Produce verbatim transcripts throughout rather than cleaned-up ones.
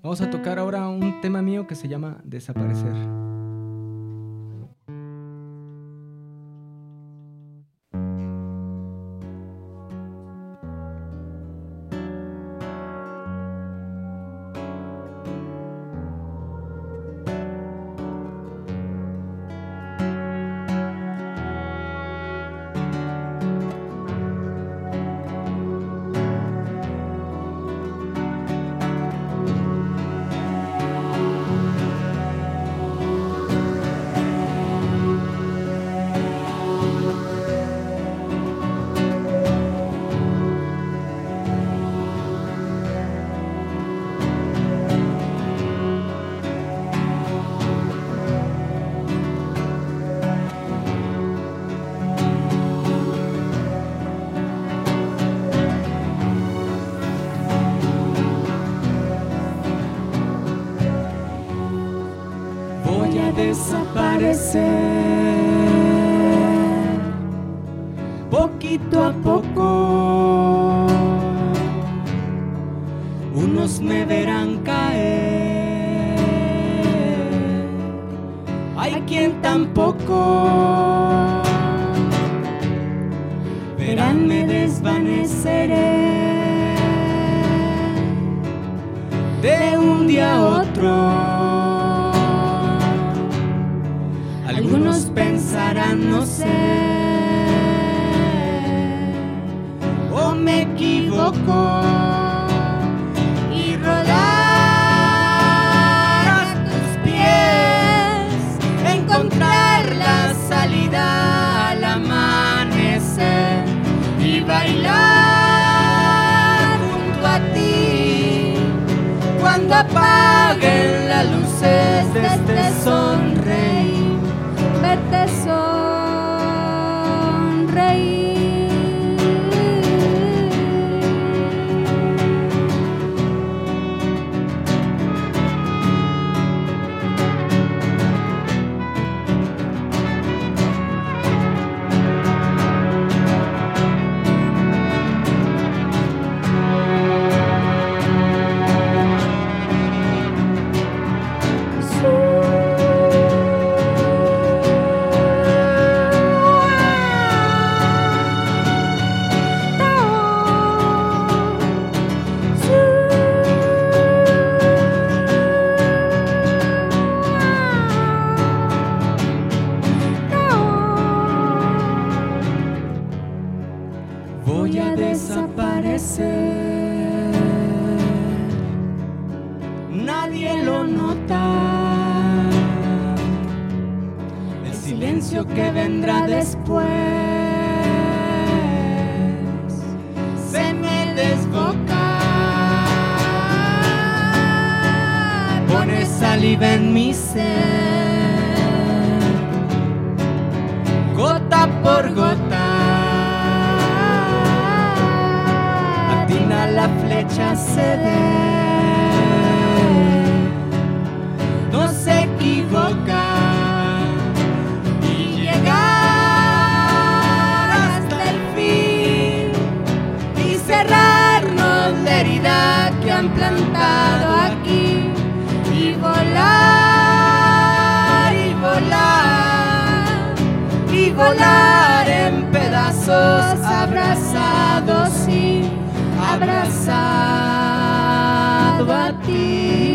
Vamos a tocar ahora un tema mío que se llama Desaparecer. Voy a desaparecer poquito a poco. Unos me verán caer, hay quien tampoco. Verán, me desvaneceré de un día a otro. Algunos pensarán, no sé, o me equivoco, y rodar a tus pies, encontrar la salida al amanecer y bailar junto a ti cuando apaguen las luces de este sonreír. Verte sonreír. Voy a desaparecer, nadie lo nota, el silencio que vendrá después se me desboca, pone saliva en mi ser, gota por gota. La flecha se ve, no se equivoca, y llegar hasta el fin y cerrarnos la herida que han plantado aquí, y volar, y volar, y volar en pedazos abrazados, sí, abrazado a ti.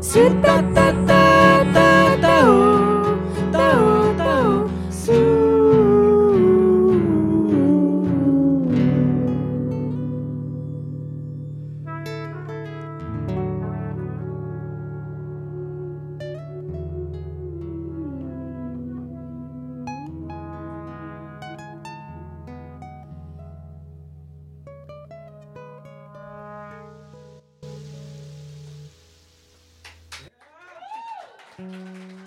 Su ta ta ta ta ta oh, ta oh, ta oh, su. Thank you.